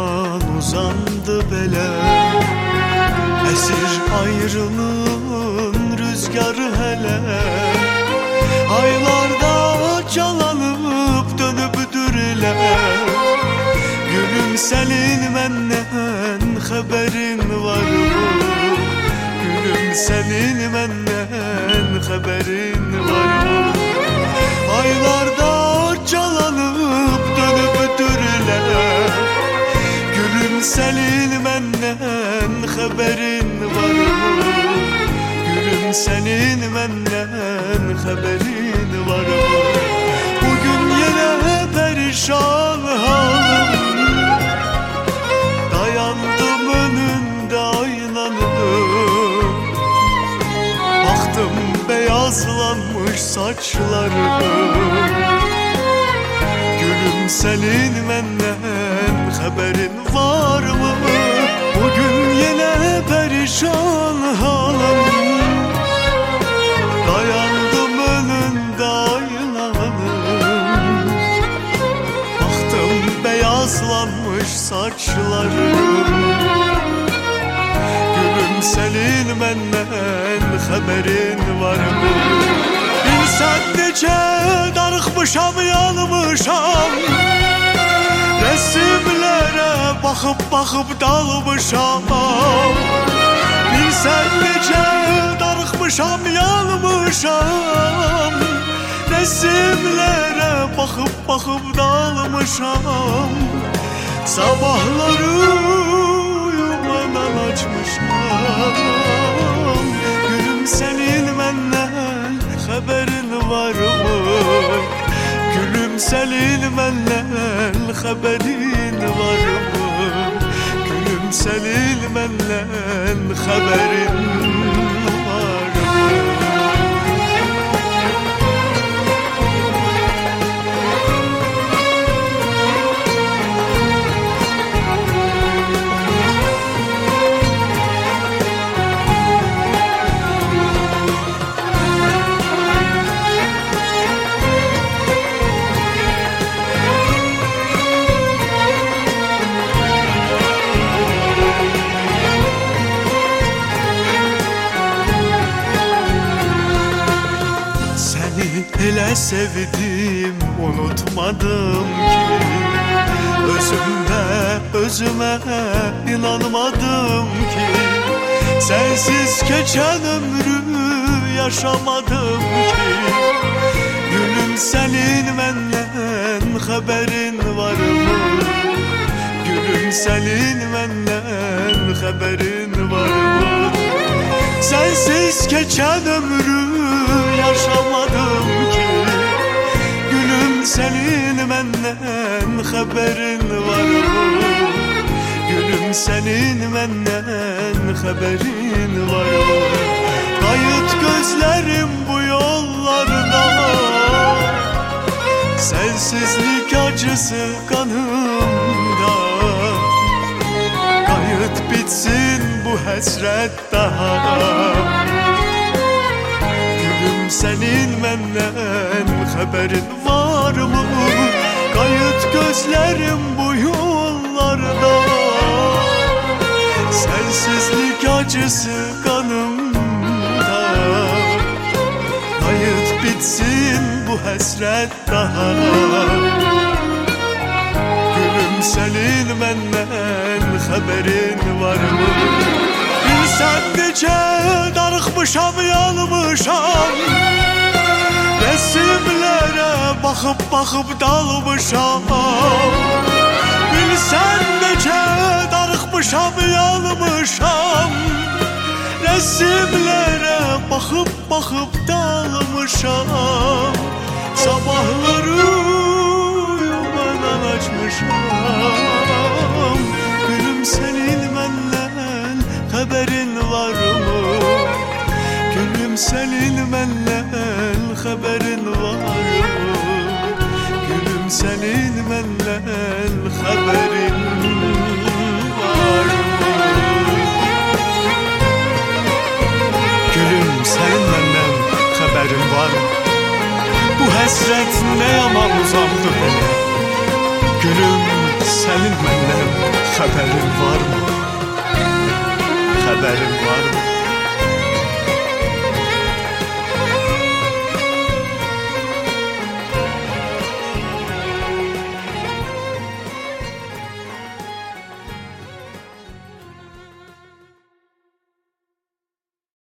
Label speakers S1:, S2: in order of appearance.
S1: yaman uzandı belə. Əsir ayrılığın rüzgarı hələ, aylarda calanıp dönübdür elə. Gülüm senin məndən xəbərin var mı? Gülüm senin məndən xəbərin var mı? Aylarda calanıp dönübdür elə. Gülüm senin məndən xəbərin var mı? Gülüm senin məndən xəbərin var mı? Bugün yenə perişan halım, dayandım önünde aynanın. Baktım beyazlanmış saçlarım. Gülüm senin məndən xəbərin var mı? Bugün yine perişan halım, dayandım önünde aynanın. Baktım beyazlanmış saçlarım. Gülüm senin məndən xəbərin var mı? Bilsən necə darıxmışam, yanmışam. Resimlere bakıp dalmışam. Bilsən necə darıxmışam, yanmışam. Resimlere bakıp dalmışam. Sabahları uyumadan açmışam. Gülüm senin məndən xəbərin var mı? Gülüm senin məndən xəbərin var mı? Gülüm senin məndən xəbərin var mı? Elə sevdim, unutmadım ki. Özüme inanmadım ki. Sensiz geçen ömrü yaşamadım ki. Gülüm senin məndən xəbərin var mı? Gülüm senin məndən xəbərin var mı? Sensiz geçen ömrü yaşamadım ki. Gülüm senin məndən xəbərin var mı? Gülüm senin məndən xəbərin var mı? Qayıt gözlerim bu yollarda, sensizlik acısı kanımda. Qayıt bitsin bu həsrət daha. Gülüm senin məndən xəbərin var mı? Qayıt gözlerim bu yollarda, sensizlik acısı kanımda. Qayıt bitsin bu həsrət daha. Gülüm senin məndən xəbərin var mı? Bilsən necə darıxmışam, yanmışam. Resimlere bakıp dalmışam. Bilsən necə darıxmışam, yanmışam. Resimlere bakıp dalmışam. Sabahları uyumadan açmışam. Gülüm senin məndən xəbərin var mı? Gülüm senin məndən xəbərin var mı? Gülüm senin məndən xəbərin var mı? Gülüm senin məndən xəbərin var mı? Bu həsrət nə yaman uzandı belə. Gülüm senin məndən Haberin var mı? Haberin var mı?